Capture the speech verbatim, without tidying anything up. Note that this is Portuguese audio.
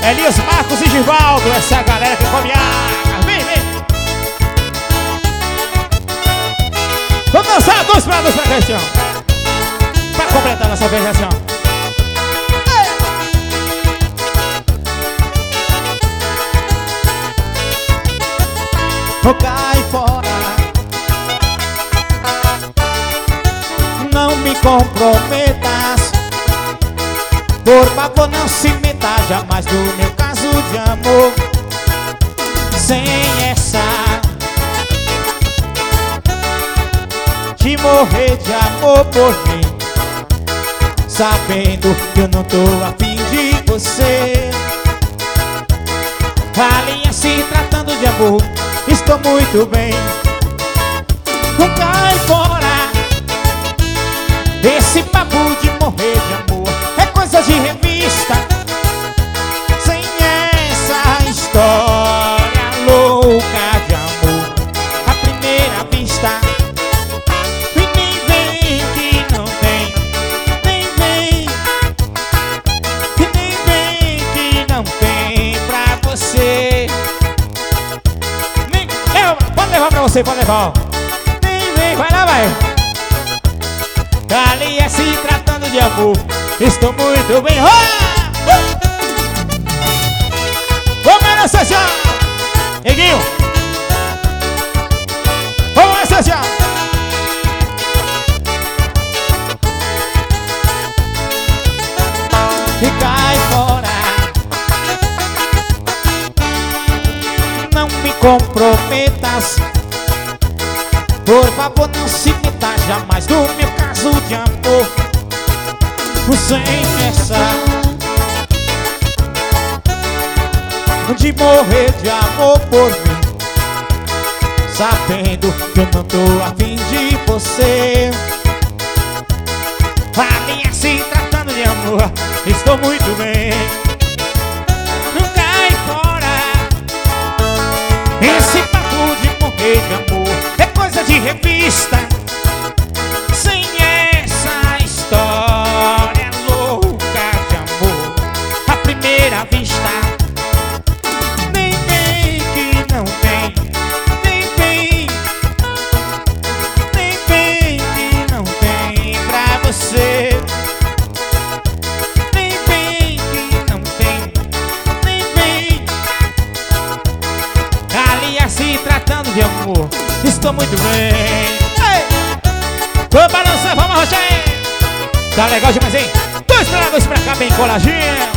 Elias, Marcos e Givaldo, essa é a galera que come água. Vem, vem. Vamos dançar dois pra dois pra cá, assim, ó. Pra completar nossa vez, assim, ó. Oh, cai fora, não me comprometas, por favor não se meta jamais no meu caso de amor. Sem essa de morrer de amor por mim, sabendo que eu não tô afim de você. Ali se tratando de amor, estou muito bem. Não cai fora, esse papo de morrer de amor é coisa de revista. Sem essa história louca de amor à primeira vista. E nem vem que não tem, nem vem, e nem vem que não tem pra você. Pode levar pra você, pode levar. Nem vem, vai lá, vai. Ali é se tratando de amor, estou muito bem. Oh! Vamos nessa, assim, Neguinho. Vamos nessa, assim, e cai fora, não me comprometas, por favor não se meta jamais no meu caso de amor. Sem essa de morrer de amor por mim, sabendo que eu não tô afim de você. Ali é se tratando de amor, estou muito bem. Não cai fora, esse papo de morrer de amor é coisa de revista. Sem essa história louca de amor à primeira vista. Nem vem que não tem, nem vem, nem vem que não tem pra você. Nem vem que não tem, nem vem. Ali é se tratando de amor, estou muito bem. Ei! Vamos balançar, vamos arrochar aí. Tá legal demais, hein? Dois pra lá, dois pra cá, bem coladinho.